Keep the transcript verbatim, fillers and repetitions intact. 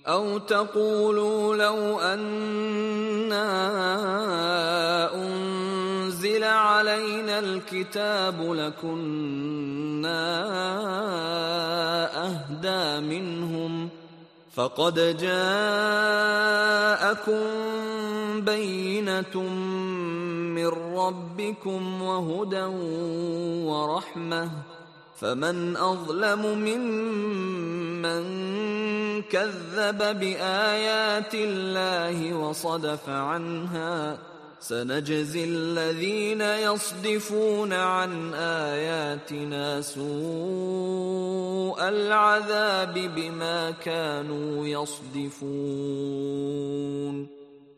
أو تقولوا لو أنا أنزل علينا الكتاب لكنا أهدى منهم فقد جاءكم بينة من ربكم وهدى ورحمة فمن أظلم ممن كذب بآيات الله وصدف عنها سنجزي الذين يصدفون عن آياتنا سوء العذاب بما كانوا يصدفون.